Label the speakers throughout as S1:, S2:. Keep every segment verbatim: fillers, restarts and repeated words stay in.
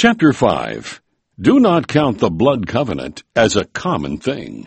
S1: Chapter five. Do not count the blood covenant as a common thing.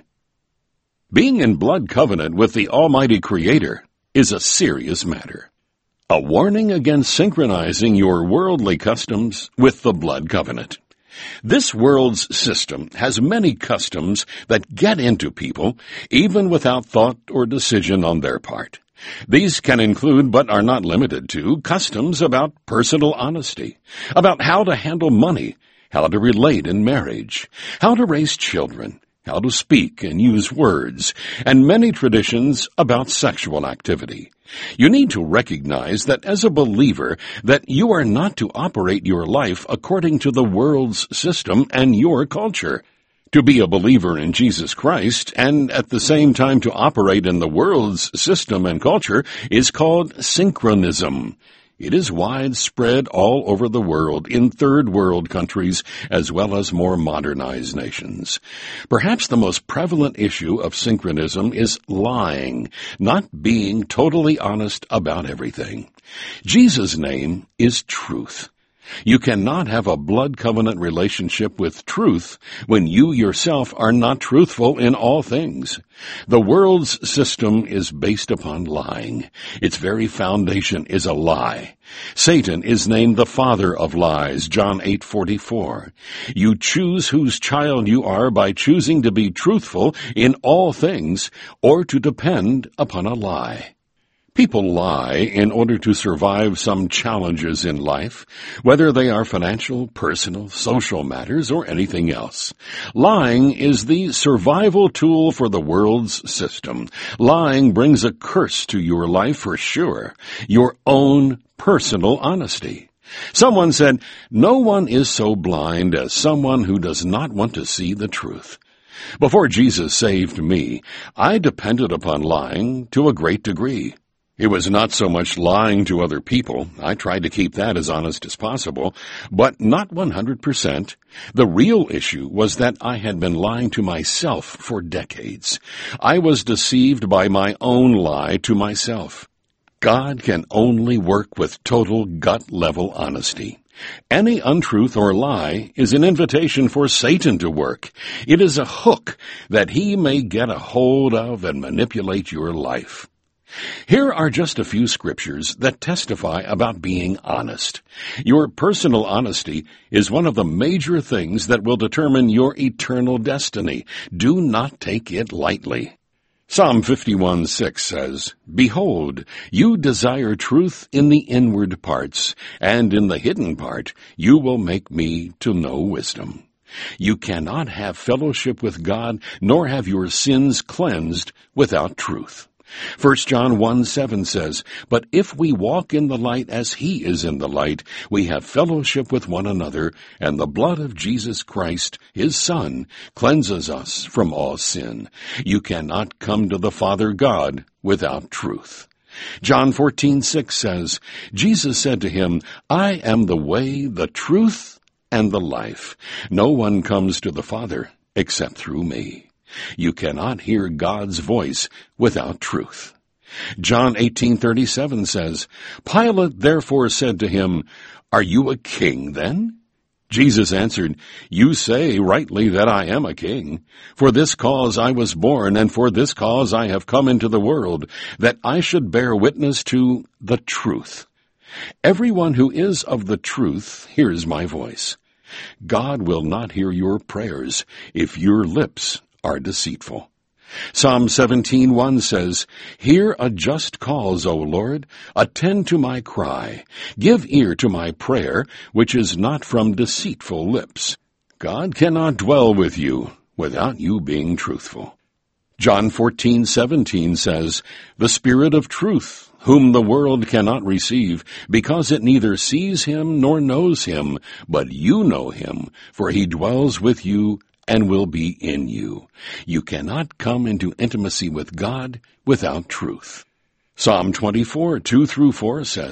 S1: Being in blood covenant with the Almighty Creator is a serious matter. A warning against synchronizing your worldly customs with the blood covenant. This world's system has many customs that get into people, even without thought or decision on their part. These can include, but are not limited to, customs about personal honesty, about how to handle money, how to relate in marriage, how to raise children, how to speak and use words, and many traditions about sexual activity. You need to recognize that as a believer that you are not to operate your life according to the world's system and your culture. To be a believer in Jesus Christ and at the same time to operate in the world's system and culture is called synchronism. It is widespread all over the world, in third world countries as well as more modernized nations. Perhaps the most prevalent issue of synchronism is lying, not being totally honest about everything. Jesus' name is truth. You cannot have a blood covenant relationship with truth when you yourself are not truthful in all things. The world's system is based upon lying. Its very foundation is a lie. Satan is named the father of lies, John eight forty-four. You choose whose child you are by choosing to be truthful in all things or to depend upon a lie. People lie in order to survive some challenges in life, whether they are financial, personal, social matters, or anything else. Lying is the survival tool for the world's system. Lying brings a curse to your life for sure, your own personal honesty. Someone said, "No one is so blind as someone who does not want to see the truth." Before Jesus saved me, I depended upon lying to a great degree. It was not so much lying to other people. I tried to keep that as honest as possible, but not one hundred percent. The real issue was that I had been lying to myself for decades. I was deceived by my own lie to myself. God can only work with total gut-level honesty. Any untruth or lie is an invitation for Satan to work. It is a hook that he may get a hold of and manipulate your life. Here are just a few scriptures that testify about being honest. Your personal honesty is one of the major things that will determine your eternal destiny. Do not take it lightly. Psalm fifty-one six says, "Behold, you desire truth in the inward parts, and in the hidden part you will make me to know wisdom." You cannot have fellowship with God, nor have your sins cleansed without truth. First John one seven says, "But if we walk in the light as he is in the light, we have fellowship with one another, and the blood of Jesus Christ, his Son, cleanses us from all sin." You cannot come to the Father God without truth. John fourteen six says, Jesus said to him, "I am the way, the truth, and the life. No one comes to the Father except through me." You cannot hear God's voice without truth. John eighteen thirty-seven says, "Pilate therefore said to him, 'Are you a king then?' Jesus answered, 'You say rightly that I am a king. For this cause I was born, and for this cause I have come into the world, that I should bear witness to the truth. Everyone who is of the truth hears my voice.' God will not hear your prayers if your lips are deceitful. Psalm seventeen one says, "Hear a just cause, O Lord. Attend to my cry. Give ear to my prayer, which is not from deceitful lips." God cannot dwell with you without you being truthful. John fourteen seventeen says, "The Spirit of truth, whom the world cannot receive, because it neither sees him nor knows him, but you know him, for he dwells with you and will be in you." You cannot come into intimacy with God without truth. Psalm twenty-four two through four says,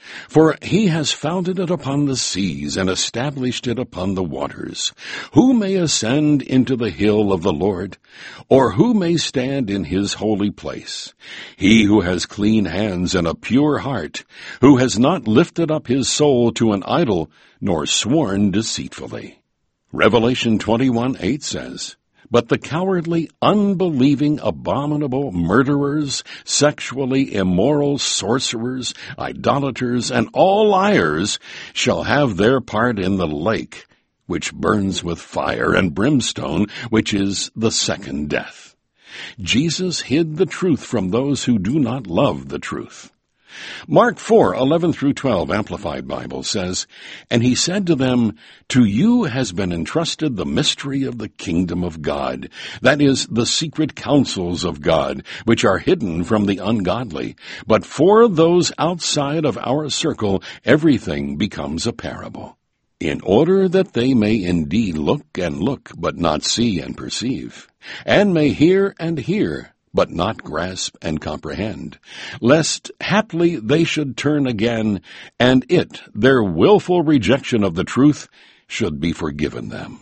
S1: For he has founded it upon the seas, and established it upon the waters. Who may ascend into the hill of the Lord? Or who may stand in his holy place? He who has clean hands and a pure heart, who has not lifted up his soul to an idol, nor sworn deceitfully. Revelation twenty-one eight says, But the cowardly, unbelieving, abominable, murderers, sexually immoral, sorcerers, idolaters, and all liars shall have their part in the lake, which burns with fire and brimstone, which is the second death. Jesus hid the truth from those who do not love the truth. Mark four eleven through twelve, Amplified Bible, says, And he said to them, To you has been entrusted the mystery of the kingdom of God, that is, the secret counsels of God, which are hidden from the ungodly. But for those outside of our circle, everything becomes a parable, in order that they may indeed look and look, but not see and perceive, and may hear and hear, but not grasp and comprehend, lest haply they should turn again, and it, their willful rejection of the truth, should be forgiven them.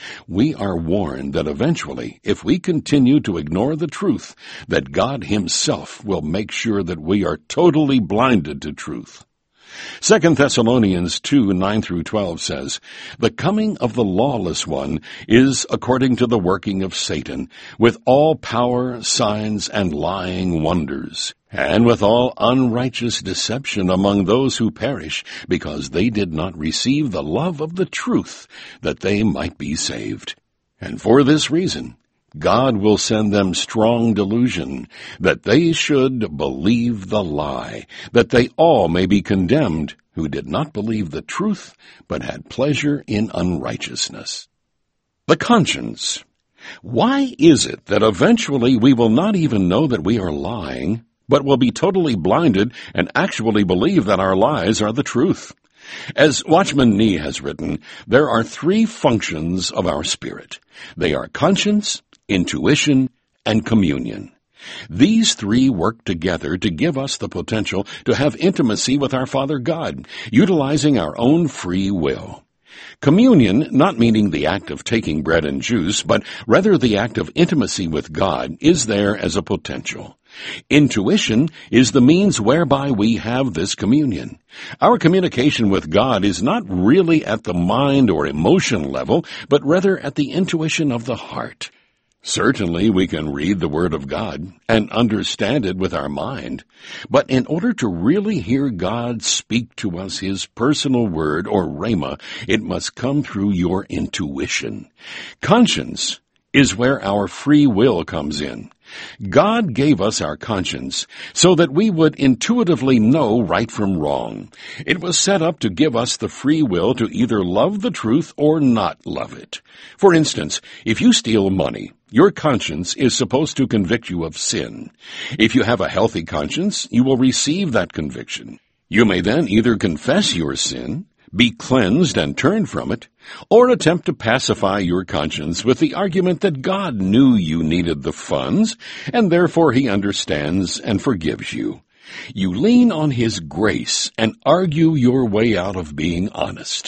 S1: We are warned that eventually, if we continue to ignore the truth, that God himself will make sure that we are totally blinded to truth. Second Thessalonians two nine through twelve says, The coming of the lawless one is according to the working of Satan, with all power, signs, and lying wonders, and with all unrighteous deception among those who perish, because they did not receive the love of the truth, that they might be saved. And for this reason, God will send them strong delusion, that they should believe the lie, that they all may be condemned, who did not believe the truth, but had pleasure in unrighteousness. The conscience. Why is it that eventually we will not even know that we are lying, but will be totally blinded and actually believe that our lies are the truth? As Watchman Nee has written, there are three functions of our spirit. They are conscience, intuition, and communion. These three work together to give us the potential to have intimacy with our Father God, utilizing our own free will. Communion, not meaning the act of taking bread and juice, but rather the act of intimacy with God, is there as a potential. Intuition is the means whereby we have this communion. Our communication with God is not really at the mind or emotion level, but rather at the intuition of the heart. Certainly we can read the Word of God and understand it with our mind, but in order to really hear God speak to us His personal word, or rhema, it must come through your intuition. Conscience is where our free will comes in. God gave us our conscience so that we would intuitively know right from wrong. It was set up to give us the free will to either love the truth or not love it. For instance, if you steal money, your conscience is supposed to convict you of sin. If you have a healthy conscience, you will receive that conviction. You may then either confess your sin, be cleansed and turn from it, or attempt to pacify your conscience with the argument that God knew you needed the funds, and therefore He understands and forgives you. You lean on His grace and argue your way out of being honest.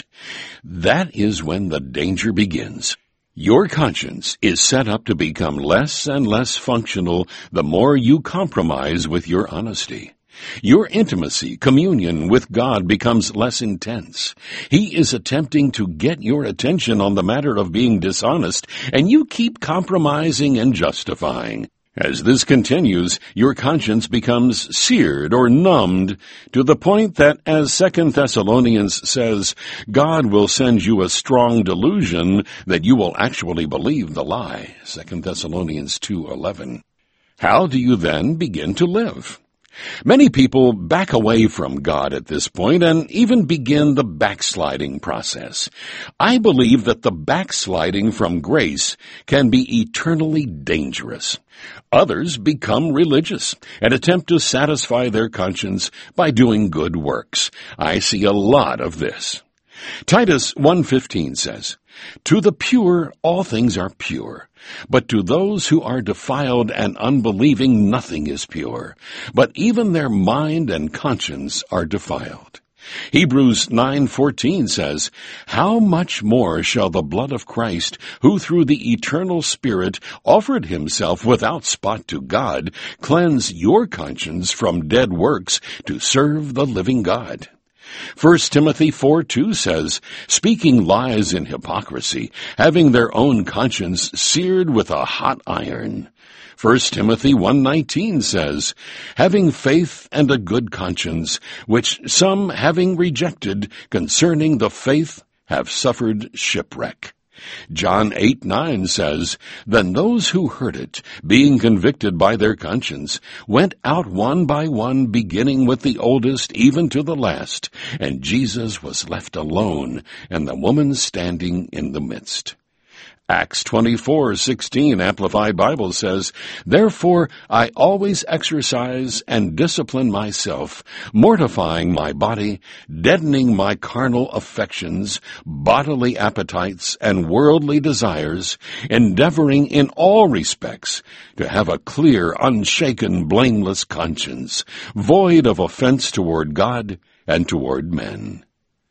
S1: That is when the danger begins. Your conscience is set up to become less and less functional the more you compromise with your honesty. Your intimacy, communion with God becomes less intense. He is attempting to get your attention on the matter of being dishonest, and you keep compromising and justifying. As this continues, your conscience becomes seared or numbed to the point that, as Second Thessalonians says, God will send you a strong delusion that you will actually believe the lie. Second Thessalonians two eleven. How do you then begin to live? Many people back away from God at this point and even begin the backsliding process. I believe that the backsliding from grace can be eternally dangerous. Others become religious and attempt to satisfy their conscience by doing good works. I see a lot of this. Titus one fifteen says, To the pure all things are pure, but to those who are defiled and unbelieving nothing is pure, but even their mind and conscience are defiled. Hebrews nine fourteen says, "How much more shall the blood of Christ, who through the eternal Spirit offered himself without spot to God, cleanse your conscience from dead works to serve the living God?" First Timothy four two says, "Speaking lies in hypocrisy, having their own conscience seared with a hot iron." First Timothy one nineteen says, "Having faith and a good conscience, which some having rejected concerning the faith have suffered shipwreck." John eight nine says, "Then those who heard it, being convicted by their conscience, went out one by one, beginning with the oldest even to the last, and Jesus was left alone, and the woman standing in the midst." Acts twenty-four sixteen Amplified Bible says, "Therefore I always exercise and discipline myself, mortifying my body, deadening my carnal affections, bodily appetites, and worldly desires, endeavoring in all respects to have a clear, unshaken, blameless conscience, void of offense toward God and toward men."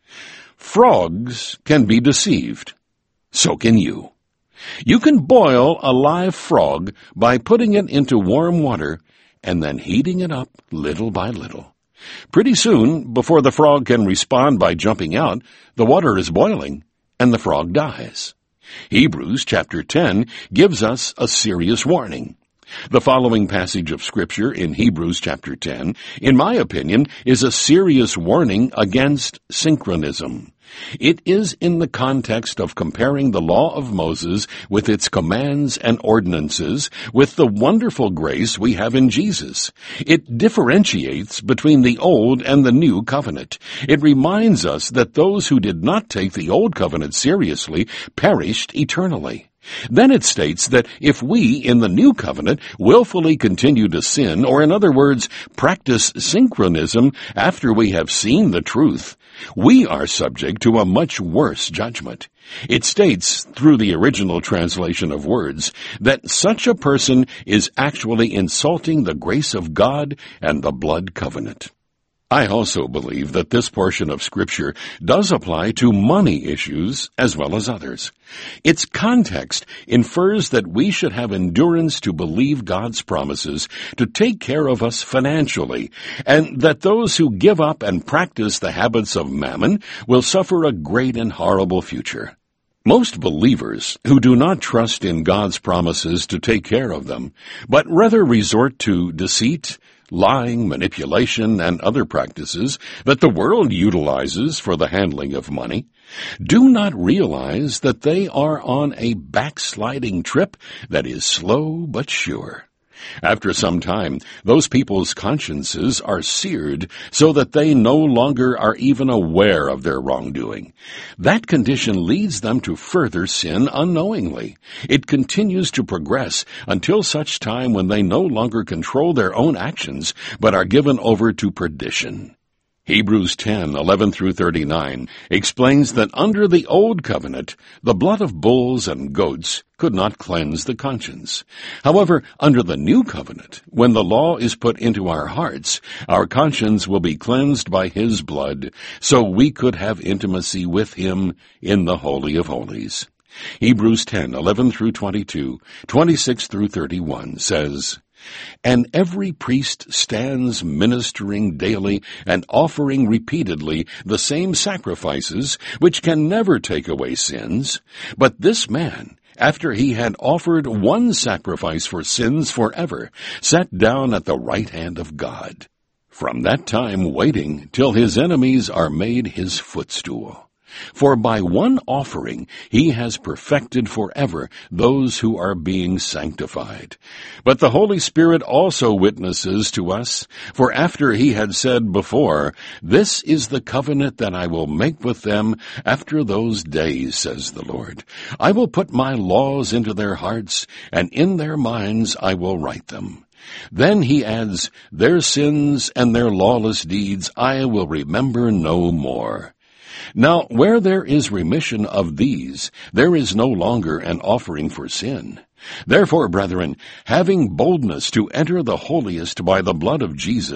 S1: Frogs can be deceived. So can you. You can boil a live frog by putting it into warm water and then heating it up little by little. Pretty soon, before the frog can respond by jumping out, the water is boiling and the frog dies. Hebrews chapter ten gives us a serious warning. The following passage of Scripture in Hebrews chapter ten, in my opinion, is a serious warning against synchronism. It is in the context of comparing the law of Moses with its commands and ordinances with the wonderful grace we have in Jesus. It differentiates between the old and the new covenant. It reminds us that those who did not take the old covenant seriously perished eternally. Then it states that if we, in the new covenant, willfully continue to sin, or in other words, practice synchronism after we have seen the truth, we are subject to a much worse judgment. It states, through the original translation of words, that such a person is actually insulting the grace of God and the blood covenant. I also believe that this portion of Scripture does apply to money issues as well as others. Its context infers that we should have endurance to believe God's promises to take care of us financially, and that those who give up and practice the habits of mammon will suffer a great and horrible future. Most believers who do not trust in God's promises to take care of them, but rather resort to deceit, lying, manipulation, and other practices that the world utilizes for the handling of money, do not realize that they are on a backsliding trip that is slow but sure. After some time, those people's consciences are seared so that they no longer are even aware of their wrongdoing. That condition leads them to further sin unknowingly. It continues to progress until such time when they no longer control their own actions, but are given over to perdition. Hebrews ten eleven through thirty-nine explains that under the old covenant, the blood of bulls and goats could not cleanse the conscience. However, under the new covenant, when the law is put into our hearts, our conscience will be cleansed by His blood, so we could have intimacy with Him in the Holy of Holies. Hebrews ten eleven through twenty-two, twenty-six through thirty-one says, "And every priest stands ministering daily and offering repeatedly the same sacrifices, which can never take away sins. But this man, after he had offered one sacrifice for sins forever, sat down at the right hand of God, from that time waiting till his enemies are made his footstool. For by one offering he has perfected forever those who are being sanctified. But the Holy Spirit also witnesses to us, for after he had said before, 'This is the covenant that I will make with them after those days, says the Lord. I will put my laws into their hearts, and in their minds I will write them.' Then he adds, 'Their sins and their lawless deeds I will remember no more.' Now, where there is remission of these, there is no longer an offering for sin. Therefore, brethren, having boldness to enter the holiest by the blood of Jesus,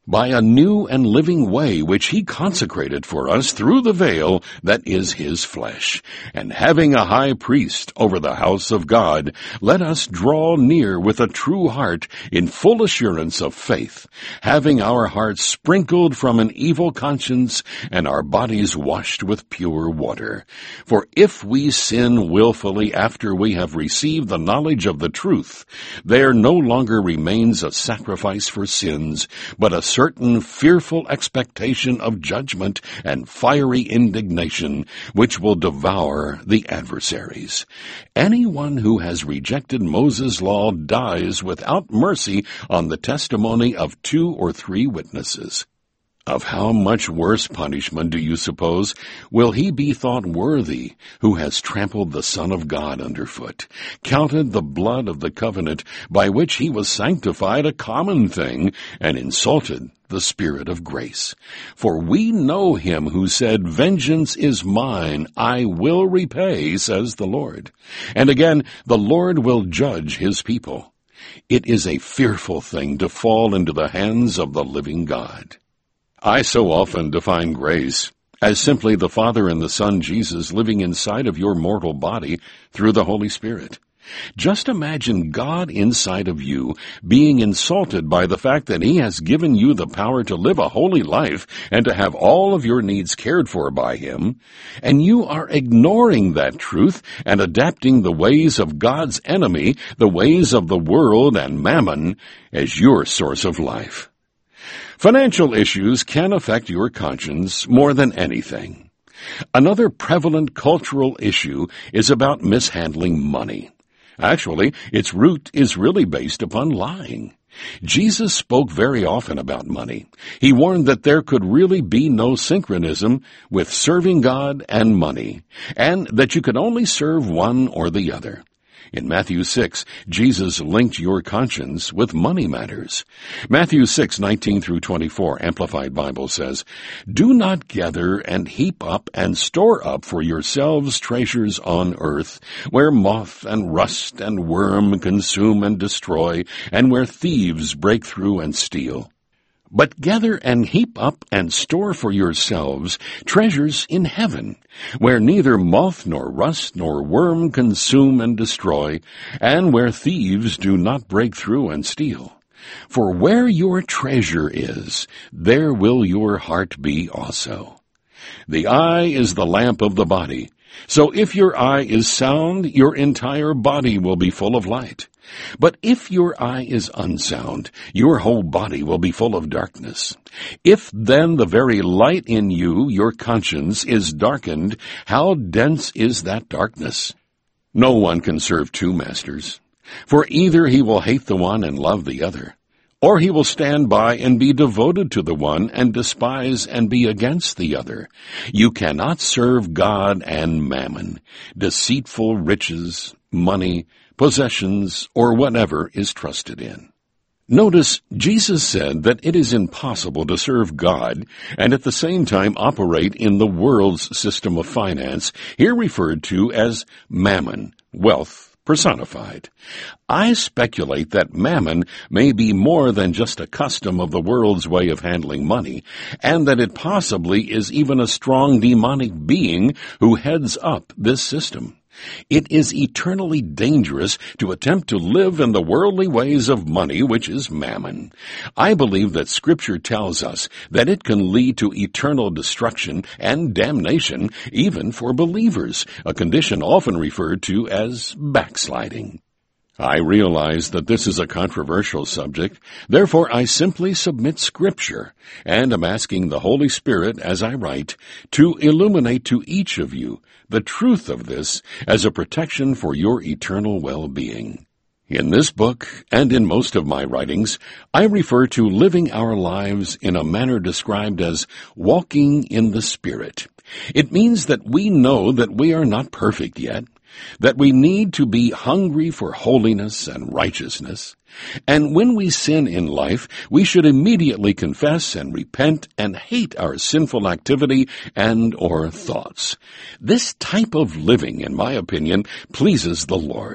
S1: by a new and living way which he consecrated for us through the veil that is his flesh. And having a high priest over the house of God, let us draw near with a true heart in full assurance of faith, having our hearts sprinkled from an evil conscience and our bodies washed with pure water. For if we sin willfully after we have received the knowledge of the truth, there no longer remains a sacrifice for sins, but a certain fearful expectation of judgment and fiery indignation, which will devour the adversaries. Anyone who has rejected Moses' law dies without mercy on the testimony of two or three witnesses. Of how much worse punishment, do you suppose, will he be thought worthy who has trampled the Son of God underfoot, counted the blood of the covenant by which he was sanctified a common thing, and insulted the Spirit of grace? For we know him who said, "Vengeance is mine, I will repay, says the Lord." And again, the Lord will judge his people. It is a fearful thing to fall into the hands of the living God. I so often define grace as simply the Father and the Son Jesus living inside of your mortal body through the Holy Spirit. Just imagine God inside of you being insulted by the fact that he has given you the power to live a holy life and to have all of your needs cared for by him, and you are ignoring that truth and adapting the ways of God's enemy, the ways of the world and mammon, as your source of life. Financial issues can affect your conscience more than anything. Another prevalent cultural issue is about mishandling money. Actually, its root is really based upon lying. Jesus spoke very often about money. He warned that there could really be no synchronism with serving God and money, and that you could only serve one or the other. In Matthew six, Jesus linked your conscience with money matters. Matthew six, nineteen through twenty-four, Amplified Bible says, "Do not gather and heap up and store up for yourselves treasures on earth, where moth and rust and worm consume and destroy, and where thieves break through and steal. But gather and heap up and store for yourselves treasures in heaven, where neither moth nor rust nor worm consume and destroy, and where thieves do not break through and steal. For where your treasure is, there will your heart be also. The eye is the lamp of the body. So if your eye is sound, your entire body will be full of light. But if your eye is unsound, your whole body will be full of darkness. If then the very light in you, your conscience, is darkened, how dense is that darkness? No one can serve two masters, for either he will hate the one and love the other, or he will stand by and be devoted to the one and despise and be against the other. You cannot serve God and mammon, deceitful riches, money, possessions, or whatever is trusted in. Notice, Jesus said that it is impossible to serve God and at the same time operate in the world's system of finance, here referred to as mammon, wealth personified. I speculate that mammon may be more than just a custom of the world's way of handling money, and that it possibly is even a strong demonic being who heads up this system. It is eternally dangerous to attempt to live in the worldly ways of money, which is mammon. I believe that Scripture tells us that it can lead to eternal destruction and damnation, even for believers, a condition often referred to as backsliding. I realize that this is a controversial subject, therefore I simply submit Scripture, and am asking the Holy Spirit, as I write, to illuminate to each of you the truth of this as a protection for your eternal well-being. In this book, and in most of my writings, I refer to living our lives in a manner described as walking in the Spirit. It means that we know that we are not perfect yet, that we need to be hungry for holiness and righteousness, and when we sin in life, we should immediately confess and repent and hate our sinful activity and or thoughts. This type of living, in my opinion, pleases the Lord.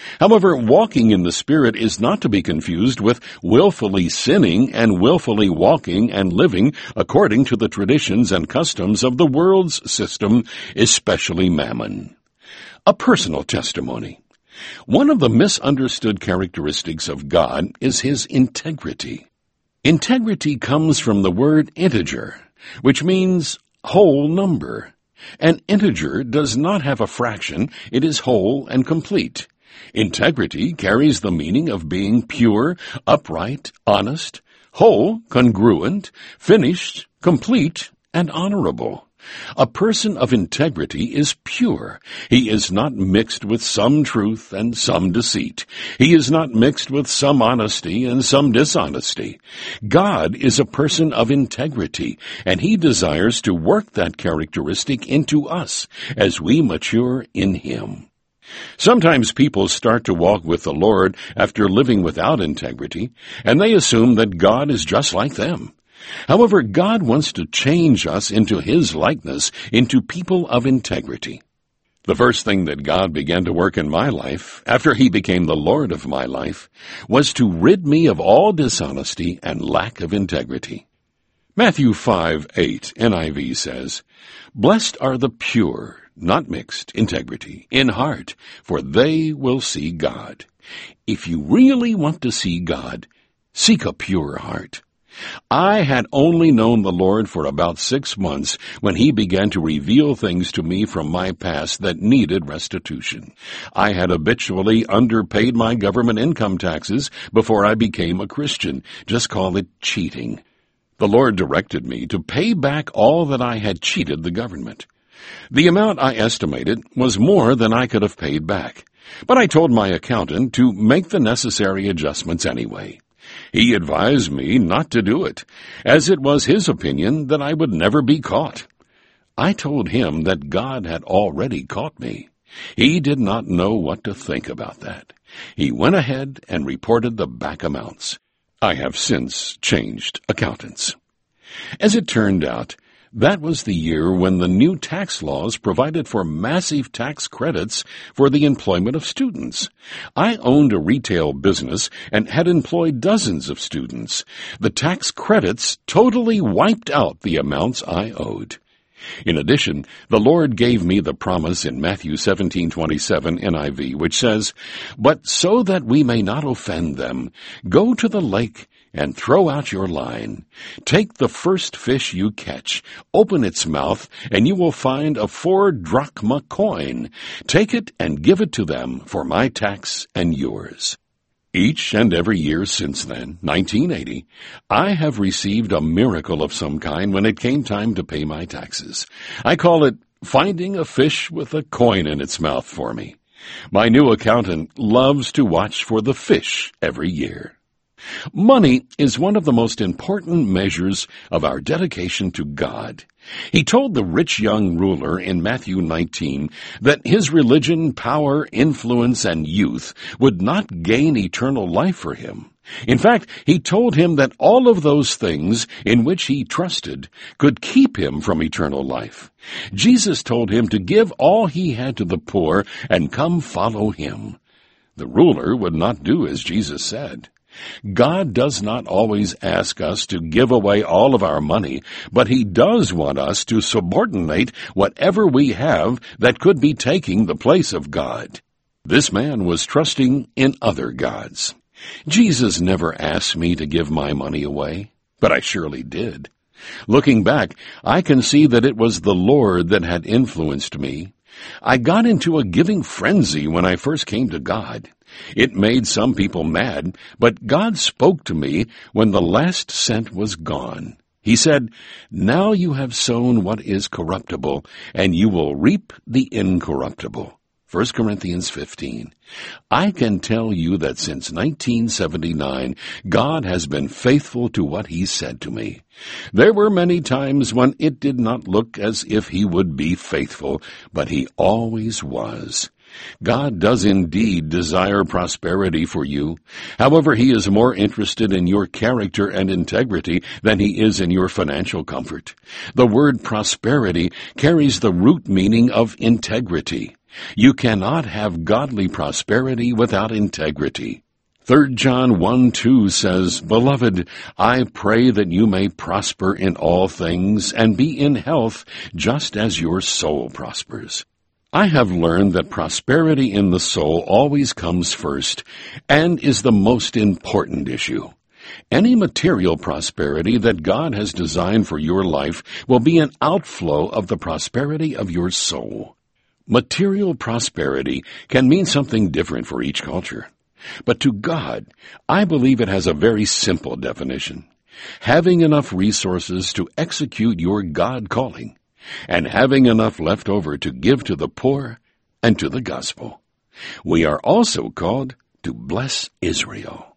S1: However, walking in the Spirit is not to be confused with willfully sinning and willfully walking and living according to the traditions and customs of the world's system, especially Mammon. A personal testimony. One of the misunderstood characteristics of God is his integrity. Integrity comes from the word integer, which means whole number. An integer does not have a fraction, it is whole and complete. Integrity carries the meaning of being pure, upright, honest, whole, congruent, finished, complete, and honorable. A person of integrity is pure. He is not mixed with some truth and some deceit. He is not mixed with some honesty and some dishonesty. God is a person of integrity, and he desires to work that characteristic into us as we mature in him. Sometimes people start to walk with the Lord after living without integrity, and they assume that God is just like them. However, God wants to change us into his likeness, into people of integrity. The first thing that God began to work in my life, after he became the Lord of my life, was to rid me of all dishonesty and lack of integrity. Matthew five eight, N I V says, "Blessed are the pure, not mixed, integrity, in heart, for they will see God." If you really want to see God, seek a pure heart. I had only known the Lord for about six months when he began to reveal things to me from my past that needed restitution. I had habitually underpaid my government income taxes before I became a Christian. Just call it cheating. The Lord directed me to pay back all that I had cheated the government. The amount I estimated was more than I could have paid back, but I told my accountant to make the necessary adjustments anyway. He advised me not to do it, as it was his opinion that I would never be caught. I told him that God had already caught me. He did not know what to think about that. He went ahead and reported the back amounts. I have since changed accountants. As it turned out, that was the year when the new tax laws provided for massive tax credits for the employment of students. I owned a retail business and had employed dozens of students. The tax credits totally wiped out the amounts I owed. In addition, the Lord gave me the promise in Matthew seventeen twenty-seven N I V, which says, "But so that we may not offend them, go to the lake and throw out your line. Take the first fish you catch, open its mouth, and you will find a four drachma coin. Take it and give it to them for my tax and yours." Each and every year since then, nineteen eighty, I have received a miracle of some kind when it came time to pay my taxes. I call it finding a fish with a coin in its mouth for me. My new accountant loves to watch for the fish every year. Money is one of the most important measures of our dedication to God. He told the rich young ruler in Matthew nineteen that his religion, power, influence, and youth would not gain eternal life for him. In fact, he told him that all of those things in which he trusted could keep him from eternal life. Jesus told him to give all he had to the poor and come follow him. The ruler would not do as Jesus said. God does not always ask us to give away all of our money, but he does want us to subordinate whatever we have that could be taking the place of God. This man was trusting in other gods. Jesus never asked me to give my money away, but I surely did. Looking back, I can see that it was the Lord that had influenced me. I got into a giving frenzy when I first came to God. It made some people mad, but God spoke to me when the last cent was gone. He said, "Now you have sown what is corruptible, and you will reap the incorruptible." First Corinthians fifteen. I can tell you that since nineteen seventy-nine, God has been faithful to what he said to me. There were many times when it did not look as if he would be faithful, but he always was. God does indeed desire prosperity for you. However, He is more interested in your character and integrity than He is in your financial comfort. The word prosperity carries the root meaning of integrity. You cannot have godly prosperity without integrity. Third John one two says, "Beloved, I pray that you may prosper in all things and be in health just as your soul prospers." I have learned that prosperity in the soul always comes first and is the most important issue. Any material prosperity that God has designed for your life will be an outflow of the prosperity of your soul. Material prosperity can mean something different for each culture. But to God, I believe it has a very simple definition: having enough resources to execute your God calling, and having enough left over to give to the poor and to the gospel. We are also called to bless Israel.